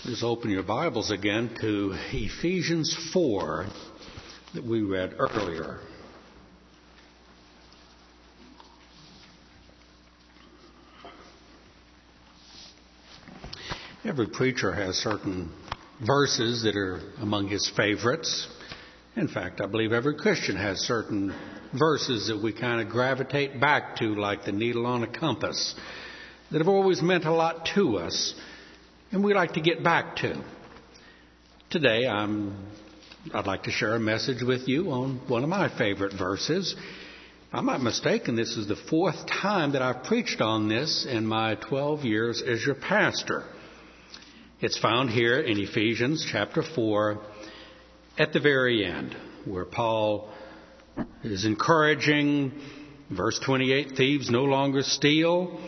Just open your Bibles again to Ephesians 4 that we read earlier. Every preacher has certain verses that are among his favorites. In fact, I believe every Christian has certain verses that we kind of gravitate back to like the needle on a compass that have always meant a lot to us and we like to get back to. Today, I'd like to share a message with you on one of my favorite verses. If I'm not mistaken, this is the fourth time that I've preached on this in my 12 years as your pastor. It's found here in Ephesians chapter 4 at the very end, where Paul is encouraging, verse 28, thieves no longer steal.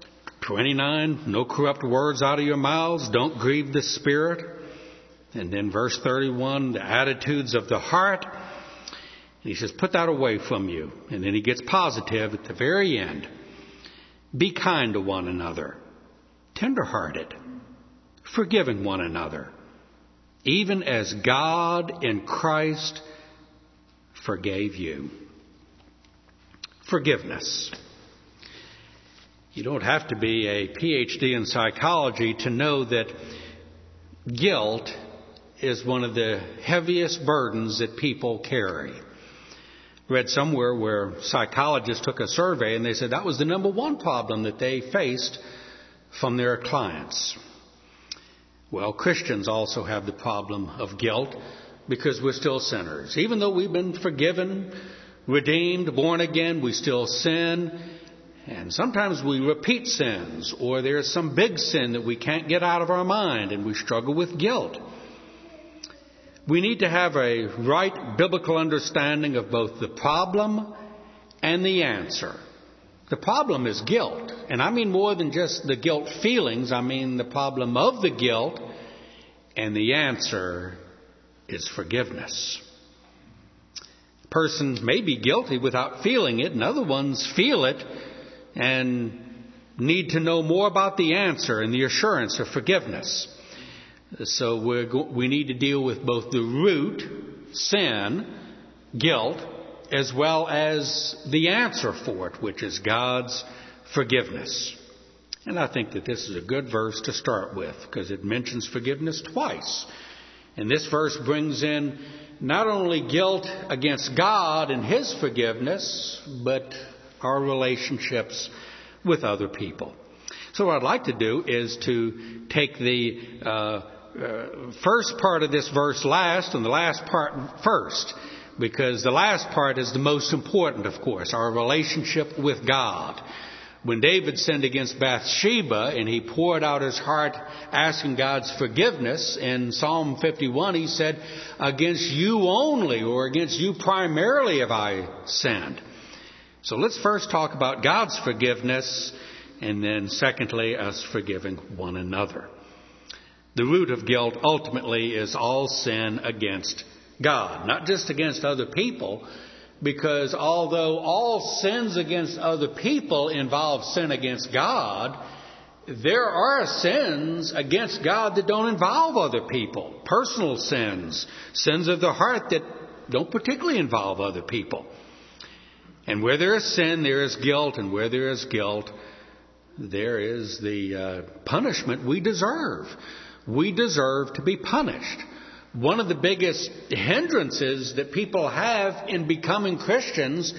29, no corrupt words out of your mouths, don't grieve the Spirit. And then verse 31, the attitudes of the heart. And he says, put that away from you. And then he gets positive at the very end. Be kind to one another, tender-hearted, forgiving one another, even as God in Christ forgave you. Forgiveness. You don't have to be a PhD in psychology to know that guilt is one of the heaviest burdens that people carry. Read somewhere where psychologists took a survey and they said that was the number one problem that they faced from their clients. Well, Christians also have the problem of guilt because we're still sinners. Even though we've been forgiven, redeemed, born again, we still sin. And sometimes we repeat sins, or there's some big sin that we can't get out of our mind, and we struggle with guilt. We need to have a right biblical understanding of both the problem and the answer. The problem is guilt, and I mean more than just the guilt feelings. I mean the problem of the guilt, and the answer is forgiveness. A person may be guilty without feeling it, and other ones feel it and need to know more about the answer and the assurance of forgiveness. So we need to deal with both the root, sin, guilt, as well as the answer for it, which is God's forgiveness. And I think that this is a good verse to start with because it mentions forgiveness twice. And this verse brings in not only guilt against God and His forgiveness, but our relationships with other people. So what I'd like to do is to take the first part of this verse last and the last part first, because the last part is the most important, of course, our relationship with God. When David sinned against Bathsheba and he poured out his heart asking God's forgiveness, in Psalm 51 he said, against you only, or against you primarily have I sinned. So let's first talk about God's forgiveness, and then secondly, us forgiving one another. The root of guilt ultimately is all sin against God, not just against other people, because although all sins against other people involve sin against God, there are sins against God that don't involve other people. Personal sins, sins of the heart that don't particularly involve other people. And where there is sin, there is guilt. And where there is guilt, there is the punishment we deserve. We deserve to be punished. One of the biggest hindrances that people have in becoming Christians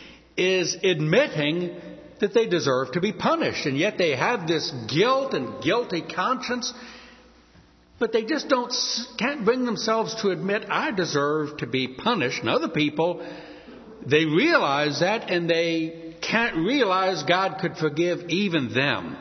is admitting that they deserve to be punished. And yet they have this guilt and guilty conscience, but they just can't bring themselves to admit, I deserve to be punished. And other people, they realize that, and they can't realize God could forgive even them.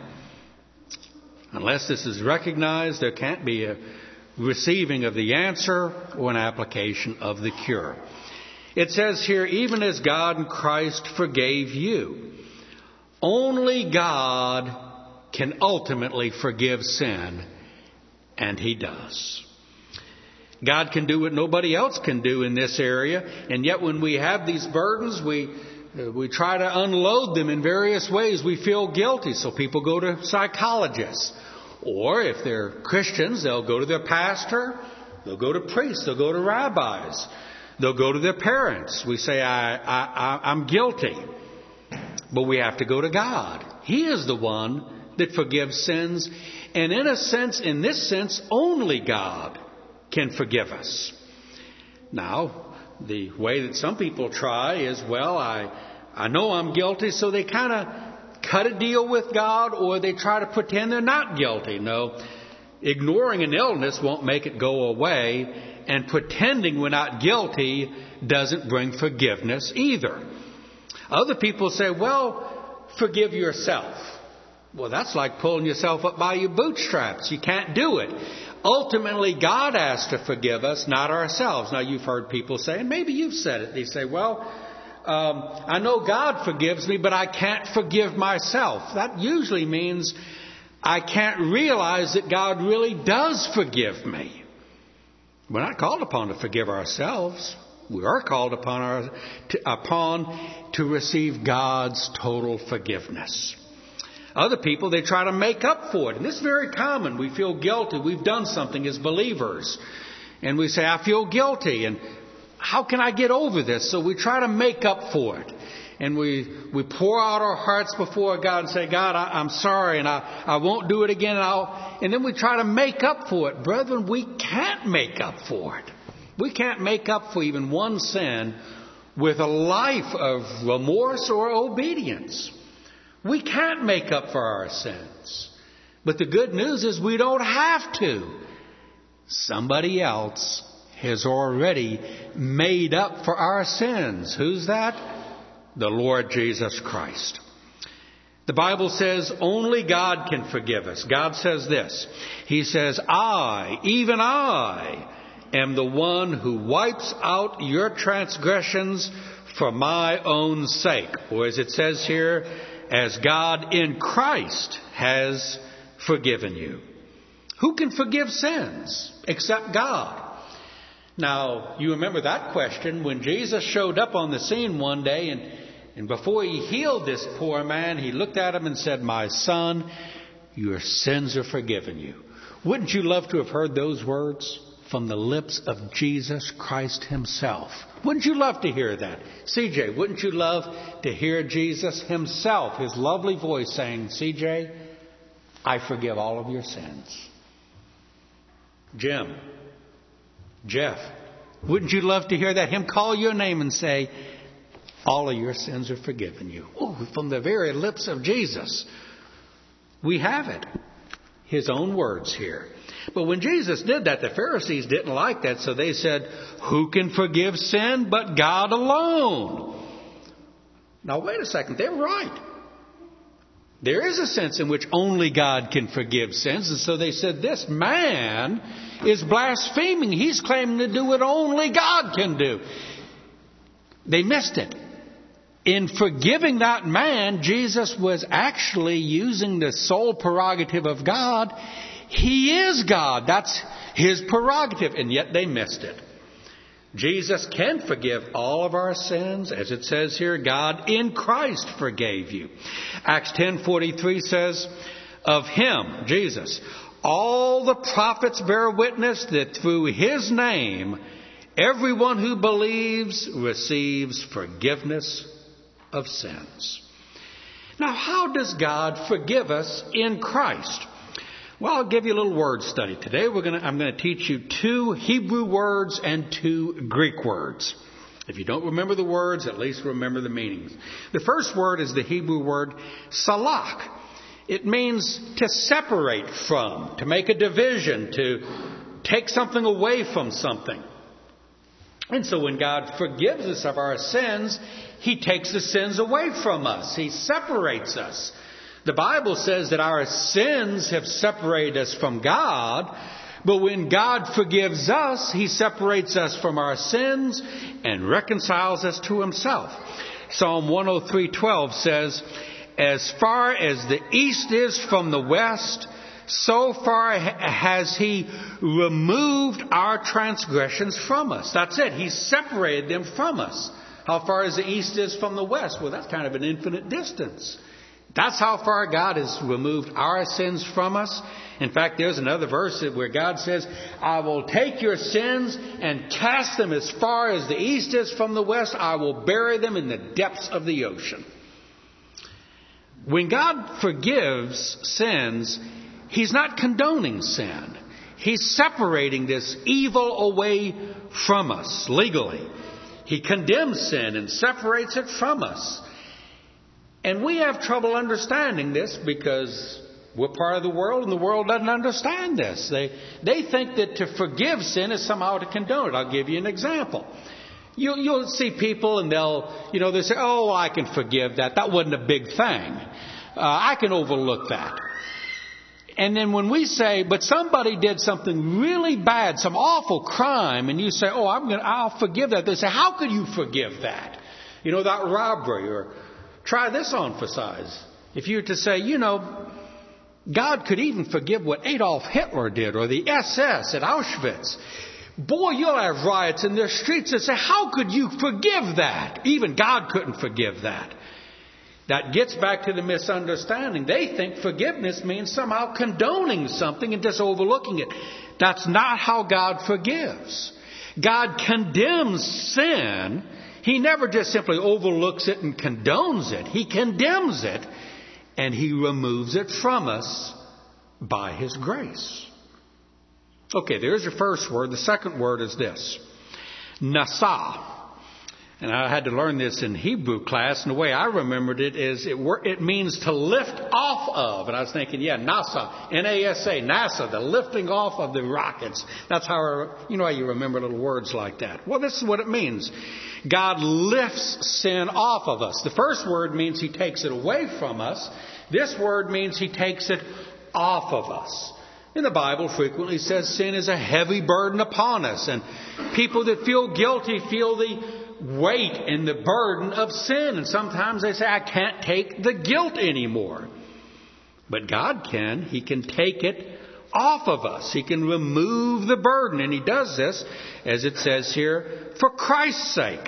Unless this is recognized, there can't be a receiving of the answer or an application of the cure. It says here, even as God in Christ forgave you. Only God can ultimately forgive sin, and He does. God can do what nobody else can do in this area, and yet when we have these burdens, we try to unload them in various ways. We feel guilty, so people go to psychologists. Or if they're Christians, they'll go to their pastor, they'll go to priests, they'll go to rabbis, they'll go to their parents. We say, I'm guilty. But we have to go to God. He is the one that forgives sins. And in this sense, only God can forgive us. Now, the way that some people try is, well, I know I'm guilty, so they kind of cut a deal with God, or they try to pretend they're not guilty. No, ignoring an illness won't make it go away, and pretending we're not guilty doesn't bring forgiveness either. Other people say, well, forgive yourself. Well, that's like pulling yourself up by your bootstraps. You can't do it. Ultimately, God has to forgive us, not ourselves. Now, you've heard people say, and maybe you've said it, they say, well, I know God forgives me, but I can't forgive myself. That usually means I can't realize that God really does forgive me. We're not called upon to forgive ourselves. We are called upon to receive God's total forgiveness. Other people, they try to make up for it. And this is very common. We feel guilty. We've done something as believers. And we say, I feel guilty. And how can I get over this? So we try to make up for it. And we pour out our hearts before God and say, God, I'm sorry, and I won't do it again. And then we try to make up for it. Brethren, we can't make up for it. We can't make up for even one sin with a life of remorse or obedience. We can't make up for our sins. But the good news is we don't have to. Somebody else has already made up for our sins. Who's that? The Lord Jesus Christ. The Bible says only God can forgive us. God says this. He says, even I, am the one who wipes out your transgressions for my own sake. Or as it says here, as God in Christ has forgiven you. Who can forgive sins except God? Now, you remember that question when Jesus showed up on the scene one day, and before he healed this poor man, he looked at him and said, my son, your sins are forgiven you. Wouldn't you love to have heard those words from the lips of Jesus Christ himself? Wouldn't you love to hear that? CJ, wouldn't you love to hear Jesus himself, his lovely voice saying, CJ, I forgive all of your sins. Jim, Jeff, wouldn't you love to hear that? Him call your name and say, all of your sins are forgiven you. Oh, from the very lips of Jesus. We have it. His own words here. But when Jesus did that, the Pharisees didn't like that, so they said, who can forgive sin but God alone? Now, wait a second. They're right. There is a sense in which only God can forgive sins. And so they said, this man is blaspheming. He's claiming to do what only God can do. They missed it. In forgiving that man, Jesus was actually using the sole prerogative of God. He is God. That's his prerogative. And yet they missed it. Jesus can forgive all of our sins. As it says here, God in Christ forgave you. Acts 10:43 says, of him, Jesus, all the prophets bear witness that through his name, everyone who believes receives forgiveness of sins. Now, how does God forgive us in Christ? Well, I'll give you a little word study today. I'm going to teach you 2 Hebrew words and 2 Greek words. If you don't remember the words, at least remember the meanings. The first word is the Hebrew word salak. It means to separate from, to make a division, to take something away from something. And so when God forgives us of our sins, he takes the sins away from us. He separates us. The Bible says that our sins have separated us from God, but when God forgives us, he separates us from our sins and reconciles us to himself. Psalm 103:12 says, as far as the east is from the west, so far has he removed our transgressions from us. That's it. He separated them from us. How far as the east is from the west? Well, that's kind of an infinite distance. That's how far God has removed our sins from us. In fact, there's another verse where God says, I will take your sins and cast them as far as the east is from the west. I will bury them in the depths of the ocean. When God forgives sins, He's not condoning sin. He's separating this evil away from us legally. He condemns sin and separates it from us. And we have trouble understanding this because we're part of the world and the world doesn't understand this. They think that to forgive sin is somehow to condone it. I'll give you an example. You'll see people and they'll say, oh, I can forgive that. That wasn't a big thing. I can overlook that. And then when we say, but somebody did something really bad, some awful crime, and you say, oh, I'll forgive that. They say, how could you forgive that? That robbery. Or try this on for size. If you were to say, God could even forgive what Adolf Hitler did or the SS at Auschwitz. Boy, you'll have riots in their streets that say, how could you forgive that? Even God couldn't forgive that. That gets back to the misunderstanding. They think forgiveness means somehow condoning something and just overlooking it. That's not how God forgives. God condemns sin. He never just simply overlooks it and condones it. He condemns it and He removes it from us by His grace. Okay, there's your first word. The second word is this. Nasa. And I had to learn this in Hebrew class, and the way I remembered it is it means to lift off of. And I was thinking, NASA, N-A-S-A, NASA, the lifting off of the rockets. That's how, how you remember little words like that. Well, this is what it means. God lifts sin off of us. The first word means He takes it away from us. This word means He takes it off of us. And the Bible frequently says sin is a heavy burden upon us. And people that feel guilty feel the weight and the burden of sin. And sometimes they say, I can't take the guilt anymore. But God can. He can take it off of us. He can remove the burden. And He does this, as it says here, for Christ's sake.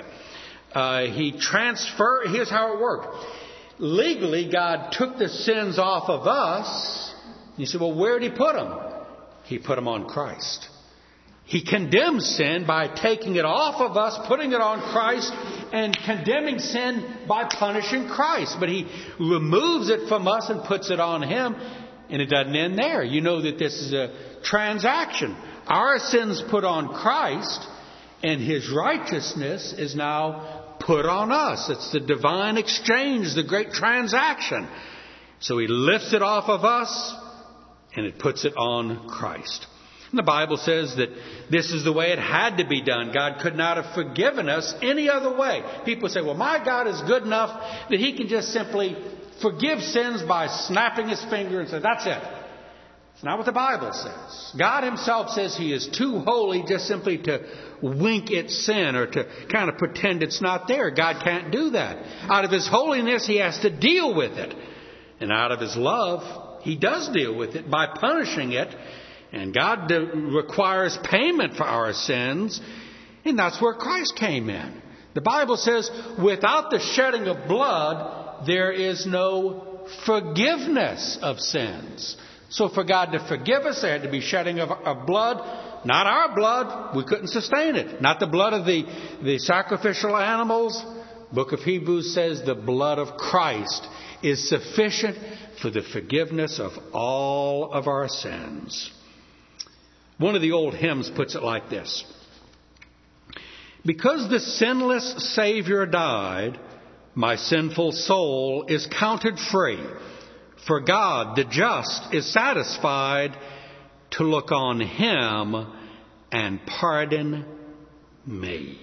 Here's how it worked. Legally, God took the sins off of us. You say, well, where did He put them? He put them on Christ. He condemns sin by taking it off of us, putting it on Christ, and condemning sin by punishing Christ. But He removes it from us and puts it on Him, and it doesn't end there. You know that this is a transaction. Our sins put on Christ, and His righteousness is now put on us. It's the divine exchange, the great transaction. So He lifts it off of us, and it puts it on Christ. And the Bible says that this is the way it had to be done. God could not have forgiven us any other way. People say, well, my God is good enough that He can just simply forgive sins by snapping His finger and say, that's it. It's not what the Bible says. God Himself says He is too holy just simply to wink at sin or to kind of pretend it's not there. God can't do that. Out of His holiness, He has to deal with it. And out of His love, He does deal with it by punishing it. And God requires payment for our sins. And that's where Christ came in. The Bible says, without the shedding of blood, there is no forgiveness of sins. So for God to forgive us, there had to be shedding of blood. Not our blood. We couldn't sustain it. Not the blood of the sacrificial animals. Book of Hebrews says the blood of Christ is sufficient for the forgiveness of all of our sins. One of the old hymns puts it like this. Because the sinless Savior died, my sinful soul is counted free. For God, the just, is satisfied to look on Him and pardon me.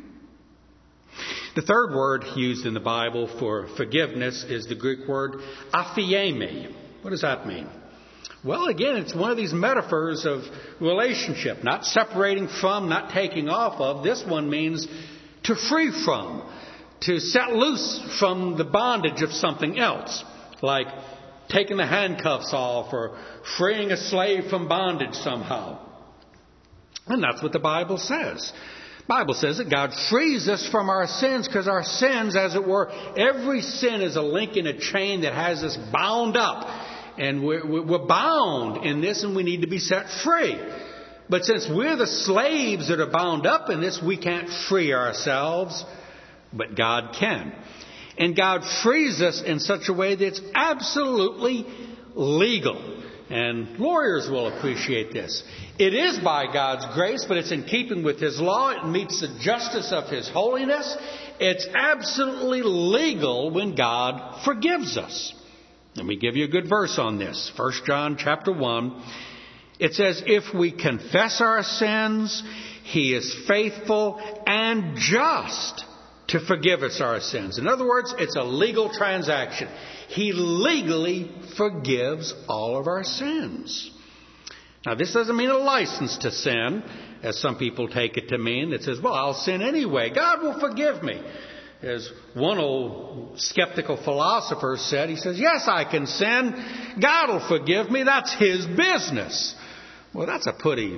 The third word used in the Bible for forgiveness is the Greek word aphiemi. What does that mean? Well, again, it's one of these metaphors of relationship, not separating from, not taking off of. This one means to free from, to set loose from the bondage of something else, like taking the handcuffs off or freeing a slave from bondage somehow. And that's what the Bible says. The Bible says that God frees us from our sins because our sins, as it were, every sin is a link in a chain that has us bound up. and we're bound in this, and we need to be set free. But since we're the slaves that are bound up in this, we can't free ourselves, but God can. And God frees us in such a way that's absolutely legal. And lawyers will appreciate this. It is by God's grace, but it's in keeping with His law. It meets the justice of His holiness. It's absolutely legal when God forgives us. Let me give you a good verse on this. 1 John chapter 1. It says, if we confess our sins, He is faithful and just to forgive us our sins. In other words, it's a legal transaction. He legally forgives all of our sins. Now, this doesn't mean a license to sin, as some people take it to mean. It says, well, I'll sin anyway. God will forgive me. As one old skeptical philosopher said, he says, yes, I can sin. God will forgive me. That's His business. Well, that's a pretty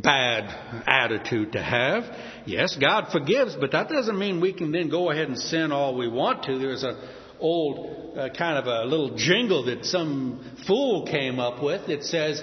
bad attitude to have. Yes, God forgives, but that doesn't mean we can then go ahead and sin all we want to. There's an old kind of a little jingle that some fool came up with that says,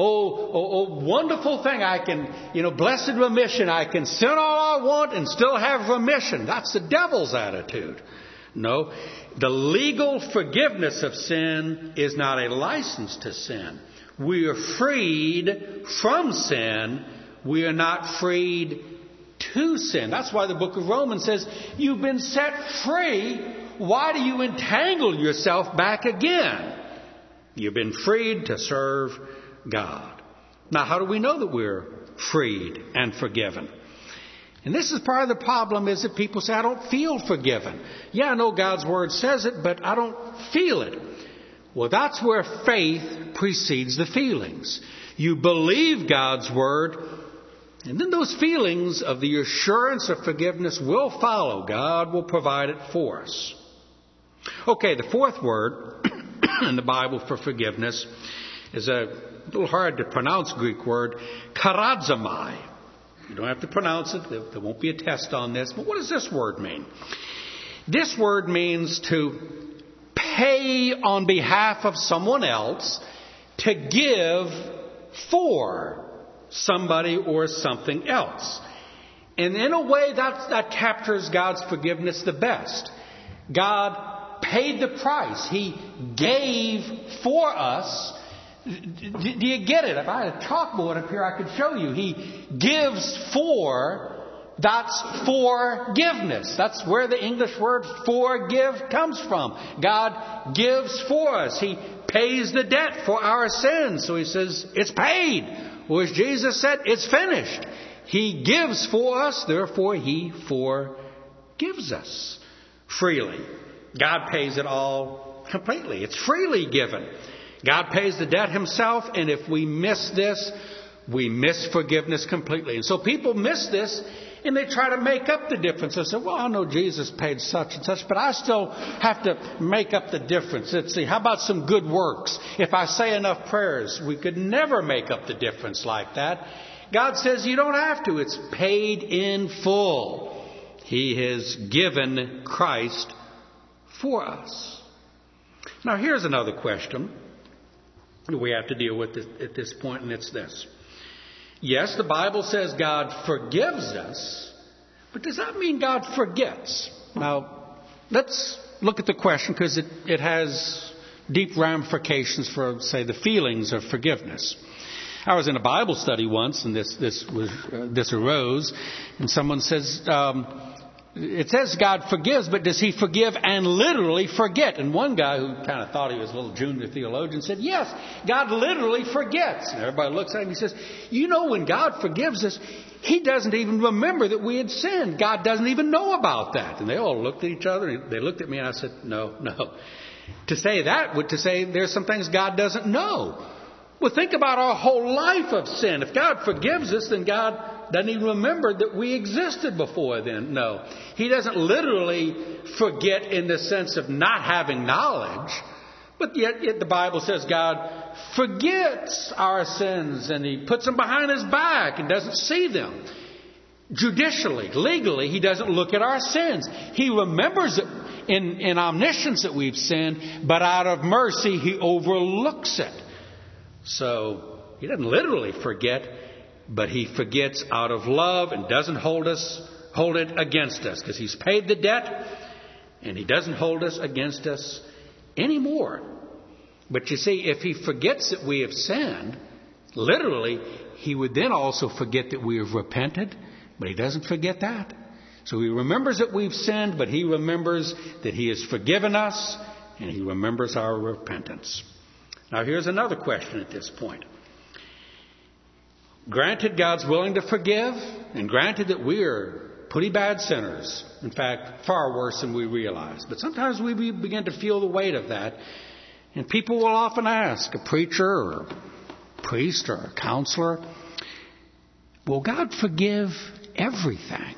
oh, wonderful thing, I can, blessed remission, I can sin all I want and still have remission. That's the devil's attitude. No, the legal forgiveness of sin is not a license to sin. We are freed from sin. We are not freed to sin. That's why the book of Romans says, you've been set free. Why do you entangle yourself back again? You've been freed to serve God. Now, how do we know that we're freed and forgiven? And this is part of the problem, is that people say, I don't feel forgiven. Yeah, I know God's Word says it, but I don't feel it. Well, that's where faith precedes the feelings. You believe God's Word, and then those feelings of the assurance of forgiveness will follow. God will provide it for us. Okay, the fourth word in the Bible for forgiveness is a little hard to pronounce Greek word, charizomai. You don't have to pronounce it. There won't be a test on this. But what does this word mean? This word means to pay on behalf of someone else, to give for somebody or something else. And in a way, that captures God's forgiveness the best. God paid the price. He gave for us. Do you get it? If I had a chalkboard up here, I could show you. He gives for. That's forgiveness. That's where the English word forgive comes from. God gives for us. He pays the debt for our sins. So He says, it's paid. Or as Jesus said, it's finished. He gives for us, therefore He forgives us freely. God pays it all completely. It's freely given. God pays the debt Himself, and if we miss this, we miss forgiveness completely. And so people miss this, and they try to make up the difference. They say, well, I know Jesus paid such and such, but I still have to make up the difference. Let's see, how about some good works? If I say enough prayers, we could never make up the difference like that. God says you don't have to. It's paid in full. He has given Christ for us. Now, here's another question that we have to deal with at this point, and it's this. Yes, the Bible says God forgives us, but does that mean God forgets? Now, let's look at the question, because it has deep ramifications for, say, the feelings of forgiveness. I was in a Bible study once, and this arose, and someone says, it says God forgives, but does He forgive and literally forget? And one guy who kind of thought he was a little junior theologian said, yes, God literally forgets. And everybody looks at him and he says, when God forgives us, He doesn't even remember that we had sinned. God doesn't even know about that. And they all looked at each other, and they looked at me, and I said, no. To say that would to say there's some things God doesn't know. Well, think about our whole life of sin. If God forgives us, then God doesn't even remember that we existed before then. No. He doesn't literally forget in the sense of not having knowledge. But yet the Bible says God forgets our sins, and He puts them behind His back and doesn't see them. Judicially, legally, He doesn't look at our sins. He remembers it in omniscience that we've sinned, but out of mercy He overlooks it. So He doesn't literally forget, but He forgets out of love and doesn't hold it against us, because He's paid the debt and He doesn't hold us against us anymore. But you see, if He forgets that we have sinned, literally, He would then also forget that we have repented, but He doesn't forget that. So He remembers that we've sinned, but He remembers that He has forgiven us, and He remembers our repentance. Now here's another question at this point. Granted, God's willing to forgive, and granted that we are pretty bad sinners. In fact, far worse than we realize. But sometimes we begin to feel the weight of that. And people will often ask a preacher or a priest or a counselor, will God forgive everything?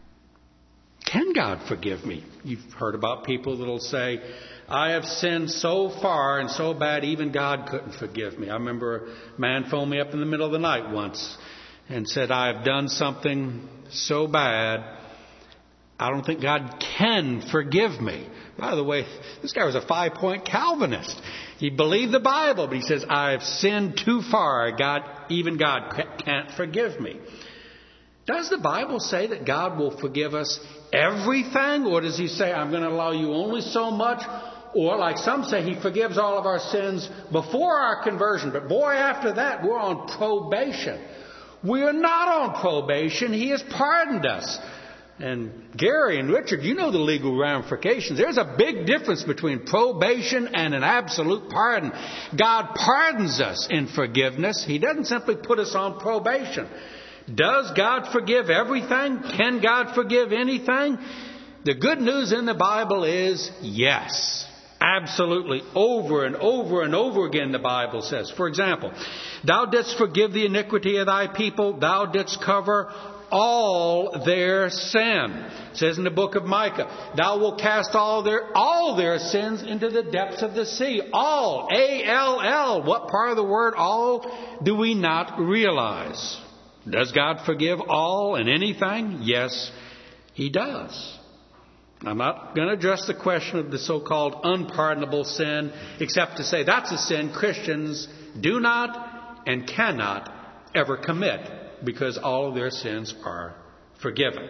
Can God forgive me? You've heard about people that will say, I have sinned so far and so bad, even God couldn't forgive me. I remember a man phoned me up in the middle of the night once and said, I have done something so bad, I don't think God can forgive me. By the way, this guy was a 5-point Calvinist. He believed the Bible, but he says, I have sinned too far. Even God can't forgive me. Does the Bible say that God will forgive us everything? Or does He say, I'm going to allow you only so much? Or like some say, He forgives all of our sins before our conversion. But boy, after that, we're on probation. We are not on probation. He has pardoned us. And Gary and Richard, you know the legal ramifications. There's a big difference between probation and an absolute pardon. God pardons us in forgiveness. He doesn't simply put us on probation. Does God forgive everything? Can God forgive anything? The good news in the Bible is yes. Absolutely. Over and over and over again the Bible says. For example, Thou didst forgive the iniquity of Thy people. Thou didst cover all their sin. It says in the book of Micah, Thou wilt cast all their sins into the depths of the sea. All. A-L-L. What part of the word all do we not realize? Does God forgive all and anything? Yes, He does. I'm not going to address the question of the so-called unpardonable sin, except to say that's a sin Christians do not and cannot ever commit, because all of their sins are forgiven.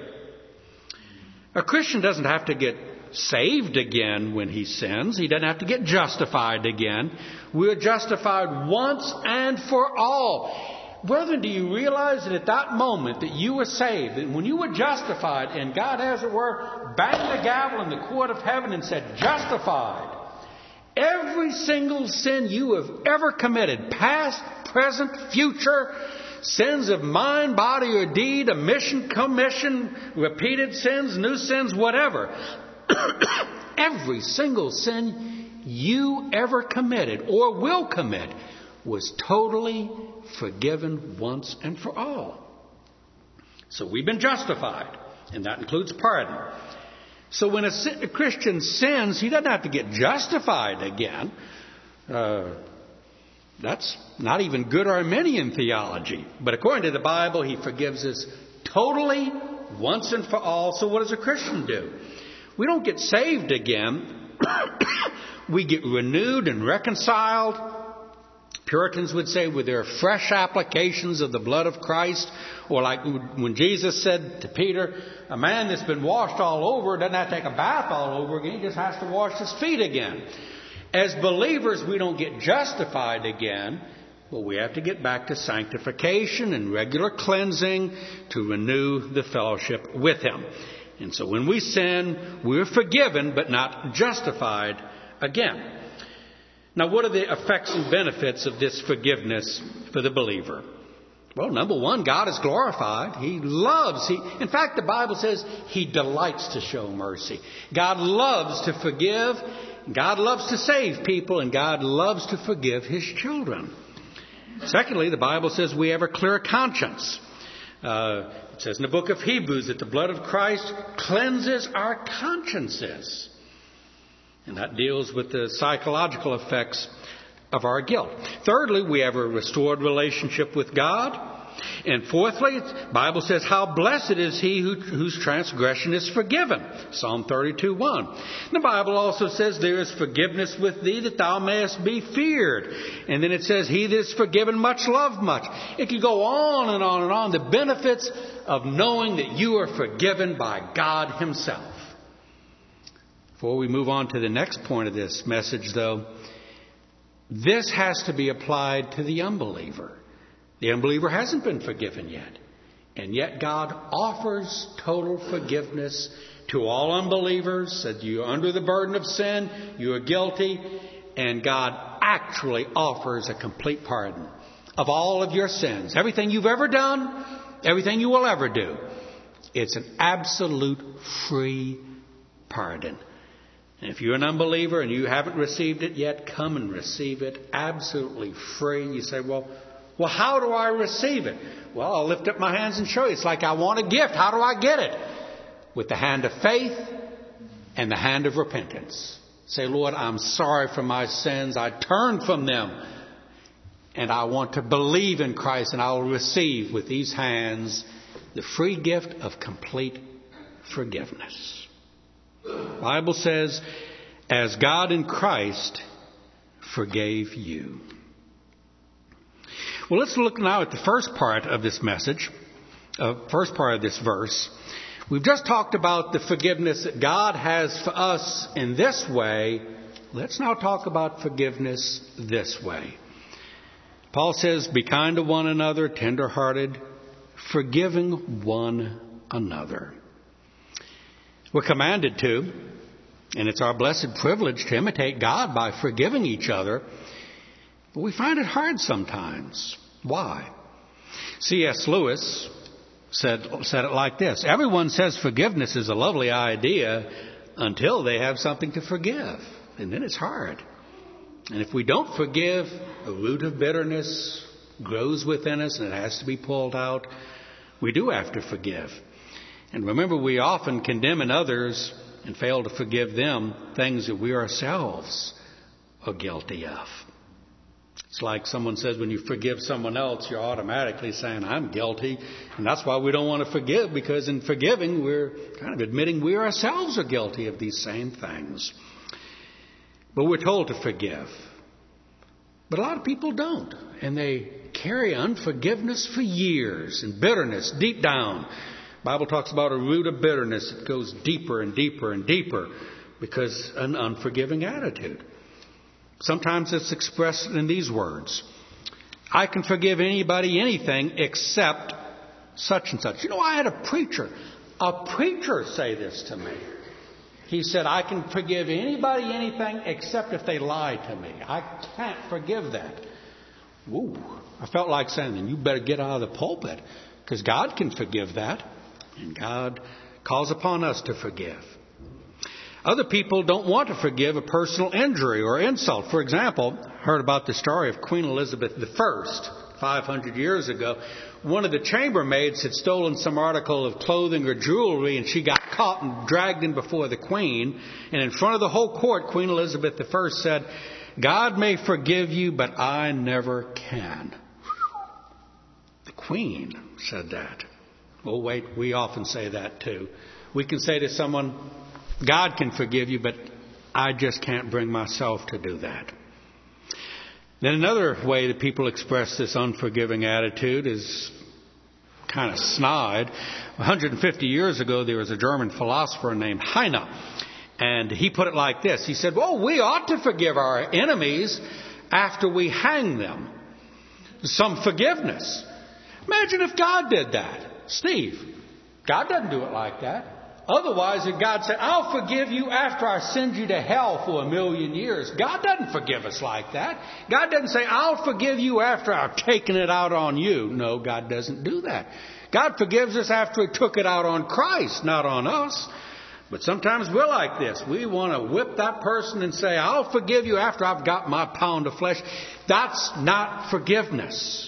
A Christian doesn't have to get saved again when he sins. He doesn't have to get justified again. We're justified once and for all. Brethren, do you realize that at that moment that you were saved, that when you were justified, and God, as it were, banged the gavel in the court of heaven and said, justified, every single sin you have ever committed, past, present, future, sins of mind, body, or deed, omission, commission, repeated sins, new sins, whatever, every single sin you ever committed or will commit was totally forgiven once and for all. So we've been justified, and that includes pardon. So when a Christian sins, he doesn't have to get justified again. That's not even good Arminian theology. But according to the Bible, He forgives us totally, once and for all. So what does a Christian do? We don't get saved again. We get renewed and reconciled. Puritans would say with their fresh applications of the blood of Christ, or like when Jesus said to Peter, a man that's been washed all over doesn't have to take a bath all over again, he just has to wash his feet again. As believers, we don't get justified again, but we have to get back to sanctification and regular cleansing to renew the fellowship with Him. And so when we sin, we're forgiven but not justified again. Now, what are the effects and benefits of this forgiveness for the believer? Well, number one, God is glorified. In fact, the Bible says He delights to show mercy. God loves to forgive. God loves to save people, and God loves to forgive His children. Secondly, the Bible says we have a clear conscience. It says in the book of Hebrews that the blood of Christ cleanses our consciences. And that deals with the psychological effects of our guilt. Thirdly, we have a restored relationship with God. And fourthly, the Bible says, how blessed is he whose transgression is forgiven. Psalm 32:1. The Bible also says, there is forgiveness with thee that thou mayest be feared. And then it says, he that is forgiven much loved much. It can go on and on and on. The benefits of knowing that you are forgiven by God himself. Before we move on to the next point of this message, though, this has to be applied to the unbeliever. The unbeliever hasn't been forgiven yet. And yet God offers total forgiveness to all unbelievers. Said you're under the burden of sin, you are guilty, and God actually offers a complete pardon of all of your sins. Everything you've ever done, everything you will ever do. It's an absolute free pardon. And if you're an unbeliever and you haven't received it yet, come and receive it absolutely free. You say, well, how do I receive it? Well, I'll lift up my hands and show you. It's like I want a gift. How do I get it? With the hand of faith and the hand of repentance. Say, Lord, I'm sorry for my sins. I turn from them. And I want to believe in Christ. And I will receive with these hands the free gift of complete forgiveness. The Bible says, as God in Christ forgave you. Well, let's look now at the first part of this message, first part of this verse. We've just talked about the forgiveness that God has for us in this way. Let's now talk about forgiveness this way. Paul says, be kind to one another, tender-hearted, forgiving one another. We're commanded to, and it's our blessed privilege to imitate God by forgiving each other. But we find it hard sometimes. Why? C.S. Lewis said it like this. Everyone says forgiveness is a lovely idea until they have something to forgive. And then it's hard. And if we don't forgive, the root of bitterness grows within us and it has to be pulled out. We do have to forgive. And remember, we often condemn in others and fail to forgive them things that we ourselves are guilty of. It's like someone says when you forgive someone else, you're automatically saying, I'm guilty. And that's why we don't want to forgive, because in forgiving, we're kind of admitting we ourselves are guilty of these same things. But we're told to forgive. But a lot of people don't. And they carry unforgiveness for years and bitterness deep down. The Bible talks about a root of bitterness that goes deeper and deeper and deeper because an unforgiving attitude. Sometimes it's expressed in these words. I can forgive anybody anything except such and such. You know, I had a preacher say this to me. He said, I can forgive anybody anything except if they lie to me. I can't forgive that. Woo. I felt like saying, then you better get out of the pulpit, because God can forgive that. And God calls upon us to forgive. Other people don't want to forgive a personal injury or insult. For example, heard about the story of Queen Elizabeth I, 500 years ago. One of the chambermaids had stolen some article of clothing or jewelry, and she got caught and dragged in before the Queen. And in front of the whole court, Queen Elizabeth I said, God may forgive you, but I never can. The Queen said that. Oh, wait, we often say that too. We can say to someone, God can forgive you, but I just can't bring myself to do that. Then another way that people express this unforgiving attitude is kind of snide. 150 years ago, there was a German philosopher named Heine. And he put it like this. He said, well, we ought to forgive our enemies after we hang them. Some forgiveness. Imagine if God did that. Steve, God doesn't do it like that. Otherwise, if God said, I'll forgive you after I send you to hell for 1,000,000 years. God doesn't forgive us like that. God doesn't say, I'll forgive you after I've taken it out on you. No, God doesn't do that. God forgives us after He took it out on Christ, not on us. But sometimes we're like this. We want to whip that person and say, I'll forgive you after I've got my pound of flesh. That's not forgiveness.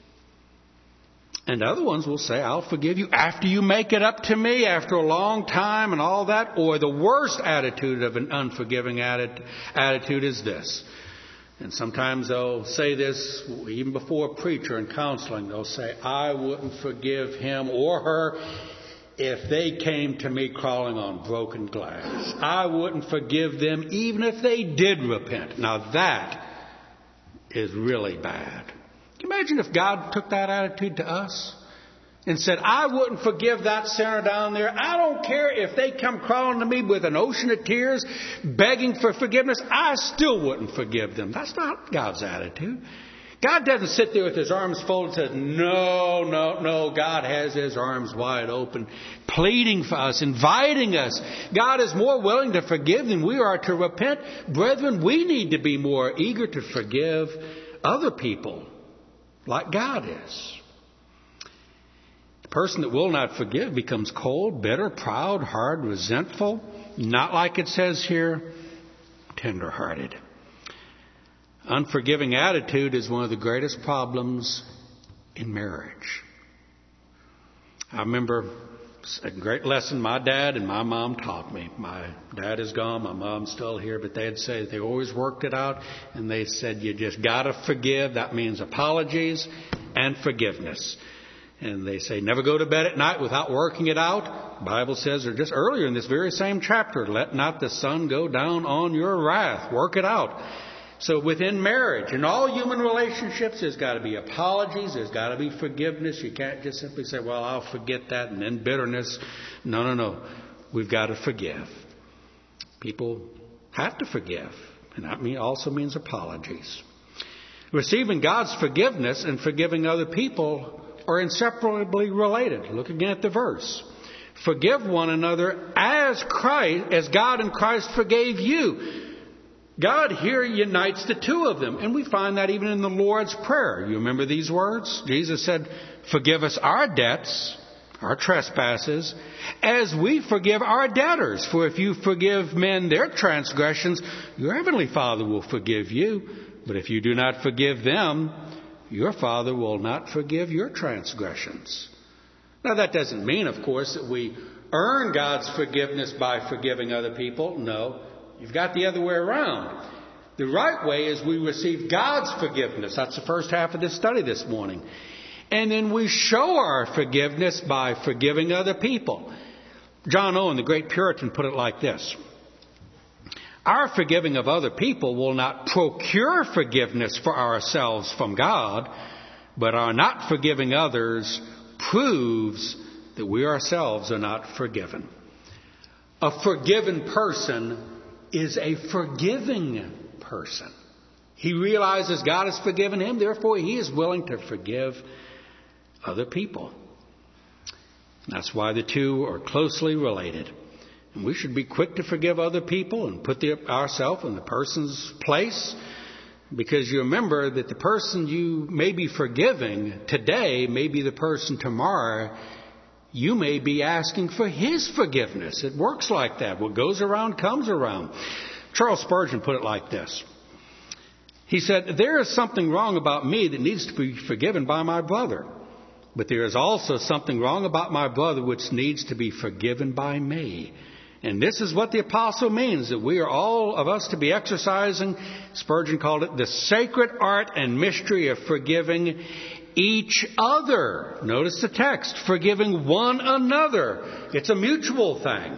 And other ones will say, I'll forgive you after you make it up to me, after a long time and all that. Or the worst attitude of an unforgiving attitude is this. And sometimes they'll say this, even before a preacher in counseling, they'll say, I wouldn't forgive him or her if they came to me crawling on broken glass. I wouldn't forgive them even if they did repent. Now that is really bad. Can you imagine if God took that attitude to us and said, I wouldn't forgive that sinner down there. I don't care if they come crawling to me with an ocean of tears, begging for forgiveness. I still wouldn't forgive them. That's not God's attitude. God doesn't sit there with his arms folded and says, no, no, no. God has his arms wide open, pleading for us, inviting us. God is more willing to forgive than we are to repent. Brethren, we need to be more eager to forgive other people like God is. The person that will not forgive becomes cold, bitter, proud, hard, resentful, not like it says here, tender-hearted. Unforgiving attitude is one of the greatest problems in marriage. I remember a great lesson my dad and my mom taught me. My dad is gone, my mom's still here, but they'd say they always worked it out, and they said you just got to forgive. That means apologies and forgiveness. And they say never go to bed at night without working it out. The Bible says, or just earlier in this very same chapter, let not the sun go down on your wrath. Work it out. So within marriage, in all human relationships, there's got to be apologies. There's got to be forgiveness. You can't just simply say, well, I'll forget that, and then bitterness. No, no, no. We've got to forgive. People have to forgive. And that also means apologies. Receiving God's forgiveness and forgiving other people are inseparably related. Look again at the verse. Forgive one another as God in Christ forgave you. God here unites the two of them. And we find that even in the Lord's Prayer. You remember these words? Jesus said, forgive us our debts, our trespasses, as we forgive our debtors. For if you forgive men their transgressions, your heavenly Father will forgive you. But if you do not forgive them, your Father will not forgive your transgressions. Now that doesn't mean, of course, that we earn God's forgiveness by forgiving other people. No. You've got the other way around. The right way is we receive God's forgiveness. That's the first half of this study this morning. And then we show our forgiveness by forgiving other people. John Owen, the great Puritan, put it like this. Our forgiving of other people will not procure forgiveness for ourselves from God, but our not forgiving others proves that we ourselves are not forgiven. A forgiven person is a forgiving person. He realizes God has forgiven him, therefore he is willing to forgive other people. That's why the two are closely related. And we should be quick to forgive other people and put ourselves in the person's place, because you remember that the person you may be forgiving today may be the person tomorrow you may be asking for his forgiveness. It works like that. What goes around comes around. Charles Spurgeon put it like this. He said, there is something wrong about me that needs to be forgiven by my brother. But there is also something wrong about my brother which needs to be forgiven by me. And this is what the apostle means, that we are all of us to be exercising, Spurgeon called it, the sacred art and mystery of forgiving each other. Notice the text, forgiving one another. It's a mutual thing.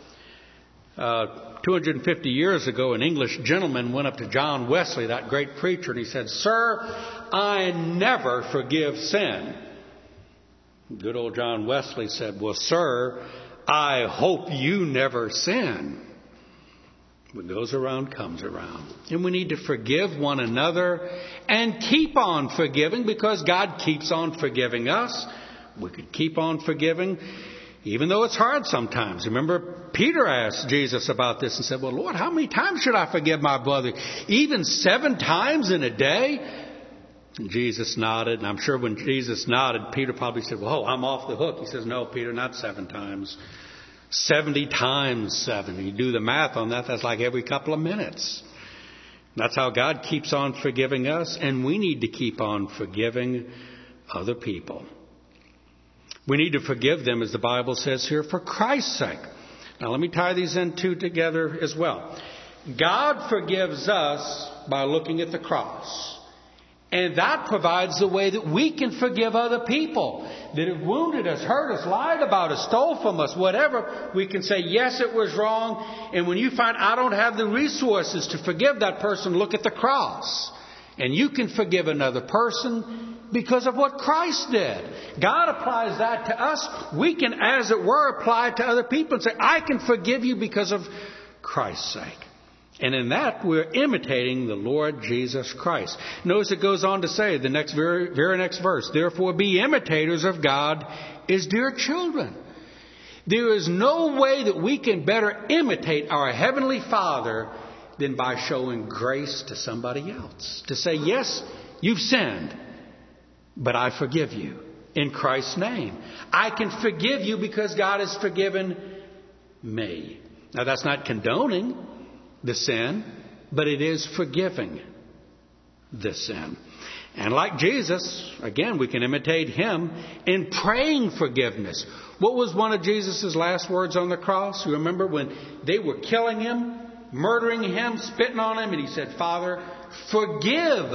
250 years ago, an English gentleman went up to John Wesley, that great preacher, and he said, Sir, I never forgive sin. Good old John Wesley said, well, sir, I hope you never sin. What goes around comes around. And we need to forgive one another and keep on forgiving, because God keeps on forgiving us. We could keep on forgiving even though it's hard sometimes. Remember, Peter asked Jesus about this and said, well, Lord, how many times should I forgive my brother? Even 7 times in a day? And Jesus nodded. And I'm sure when Jesus nodded, Peter probably said, well, I'm off the hook. He says, no, Peter, not 7 times. 70 times 7. You do the math on that, that's like every couple of minutes. That's how God keeps on forgiving us, and we need to keep on forgiving other people. We need to forgive them, as the Bible says here, for Christ's sake. Now let me tie these in two together as well. God forgives us by looking at the cross. And that provides the way that we can forgive other people that have wounded us, hurt us, lied about us, stole from us, whatever. We can say, yes, it was wrong. And when you find I don't have the resources to forgive that person, look at the cross. And you can forgive another person because of what Christ did. God applies that to us. We can, as it were, apply it to other people and say, I can forgive you because of Christ's sake. And in that, we're imitating the Lord Jesus Christ. Notice it goes on to say, the very next verse, therefore be imitators of God as dear children. There is no way that we can better imitate our Heavenly Father than by showing grace to somebody else. To say, yes, you've sinned, but I forgive you in Christ's name. I can forgive you because God has forgiven me. Now, that's not condoning the sin, but it is forgiving the sin. And like Jesus, again, we can imitate Him in praying forgiveness. What was one of Jesus' last words on the cross? You remember when they were killing Him, murdering Him, spitting on Him, and He said, Father, forgive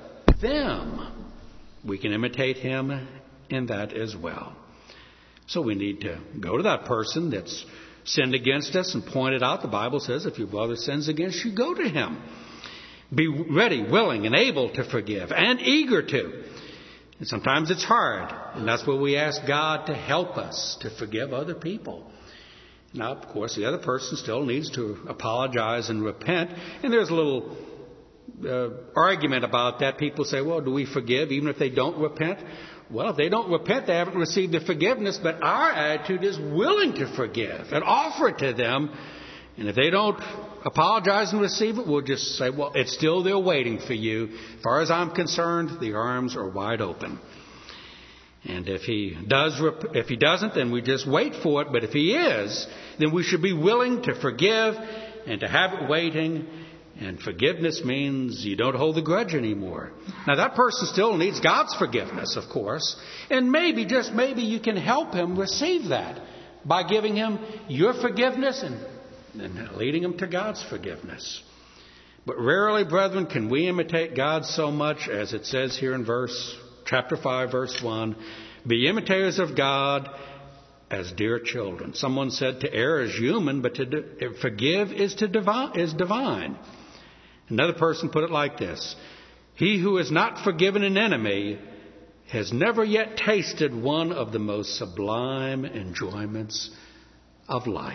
them. We can imitate Him in that as well. So we need to go to that person that's sinned against us and point it out. The Bible says if your brother sins against you, go to him. Be ready, willing, and able to forgive, and eager to. And sometimes it's hard, and that's where we ask God to help us to forgive other people. Now, of course, the other person still needs to apologize and repent, and there's a little argument about that. People say, well, do we forgive even if they don't repent? Well, if they don't repent, they haven't received the forgiveness, but our attitude is willing to forgive and offer it to them. And if they don't apologize and receive it, we'll just say, well, it's still there waiting for you. As far as I'm concerned, the arms are wide open. And if he doesn't, then we just wait for it. But if he is, then we should be willing to forgive and to have it waiting. And forgiveness means you don't hold the grudge anymore. Now, that person still needs God's forgiveness, of course. And maybe, just maybe, you can help him receive that by giving him your forgiveness and leading him to God's forgiveness. But rarely, brethren, can we imitate God so much as it says here in chapter 5, verse 1, be imitators of God as dear children. Someone said to err is human, but to forgive is divine. Another person put it like this: he who has not forgiven an enemy has never yet tasted one of the most sublime enjoyments of life.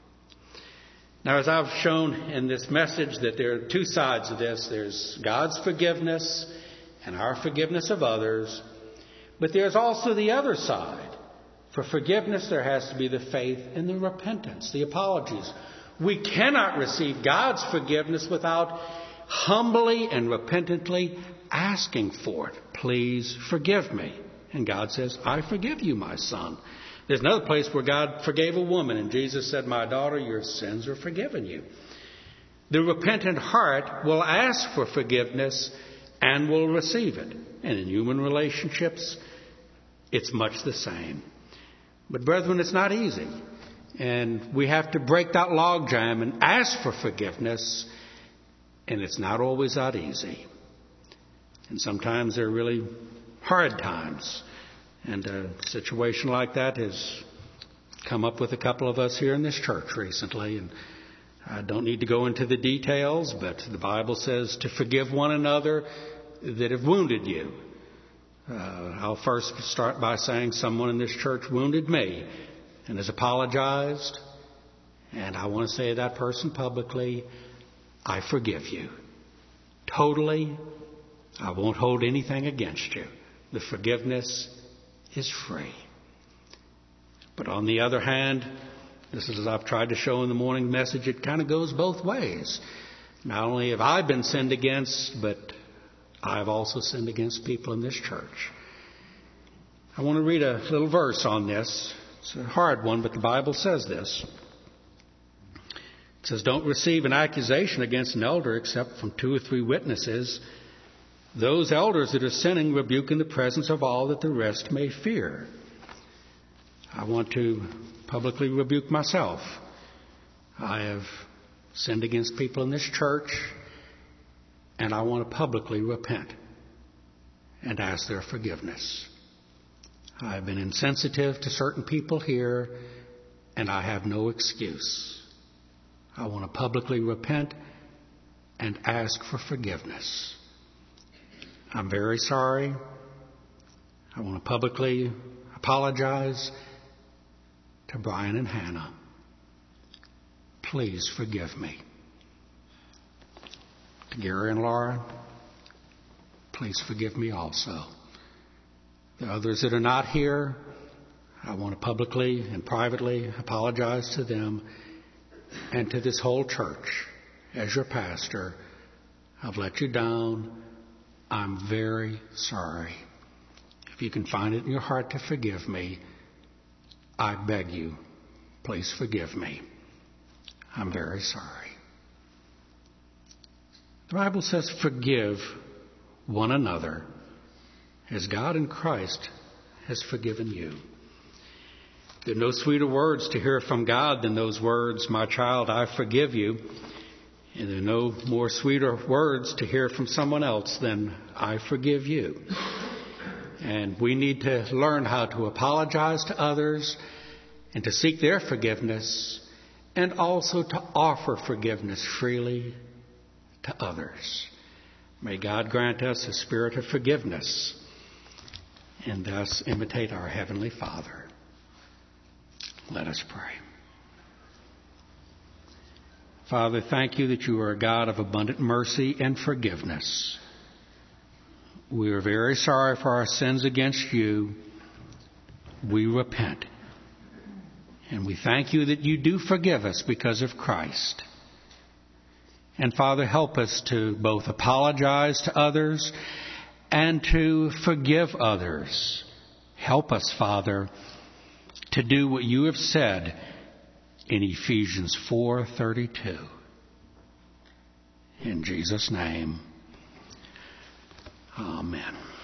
Now, as I've shown in this message, that there are two sides of this. There's God's forgiveness and our forgiveness of others. But there's also the other side. For forgiveness, there has to be the faith and the repentance, the apologies. We cannot receive God's forgiveness without humbly and repentantly asking for it. Please forgive me. And God says, I forgive you, my son. There's another place where God forgave a woman, and Jesus said, my daughter, your sins are forgiven you. The repentant heart will ask for forgiveness and will receive it. And in human relationships, it's much the same. But brethren, it's not easy. And we have to break that logjam and ask for forgiveness. And it's not always that easy. And sometimes they're really hard times. And a situation like that has come up with a couple of us here in this church recently. And I don't need to go into the details, but the Bible says to forgive one another that have wounded you. I'll first start by saying someone in this church wounded me and has apologized. And I want to say to that person publicly, I forgive you. Totally. I won't hold anything against you. The forgiveness is free. But on the other hand, this is as I've tried to show in the morning message, it kind of goes both ways. Not only have I been sinned against, but I've also sinned against people in this church. I want to read a little verse on this. It's a hard one, but the Bible says this. It says, don't receive an accusation against an elder except from 2 or 3 witnesses. Those elders that are sinning rebuke in the presence of all, that the rest may fear. I want to publicly rebuke myself. I have sinned against people in this church, and I want to publicly repent and ask their forgiveness. I've been insensitive to certain people here, and I have no excuse. I want to publicly repent and ask for forgiveness. I'm very sorry. I want to publicly apologize to Brian and Hannah. Please forgive me. To Gary and Laura, please forgive me also. The others that are not here, I want to publicly and privately apologize to them and to this whole church. As your pastor, I've let you down. I'm very sorry. If you can find it in your heart to forgive me, I beg you, please forgive me. I'm very sorry. The Bible says, forgive one another as God in Christ has forgiven you. There are no sweeter words to hear from God than those words, my child, I forgive you. And there are no more sweeter words to hear from someone else than I forgive you. And we need to learn how to apologize to others and to seek their forgiveness, and also to offer forgiveness freely to others. May God grant us a spirit of forgiveness and thus imitate our Heavenly Father. Let us pray. Father, thank you that you are a God of abundant mercy and forgiveness. We are very sorry for our sins against you. We repent. And we thank you that you do forgive us because of Christ. And Father, help us to both apologize to others and to forgive others. Help us, Father, to do what you have said in Ephesians 4:32. In Jesus' name, amen.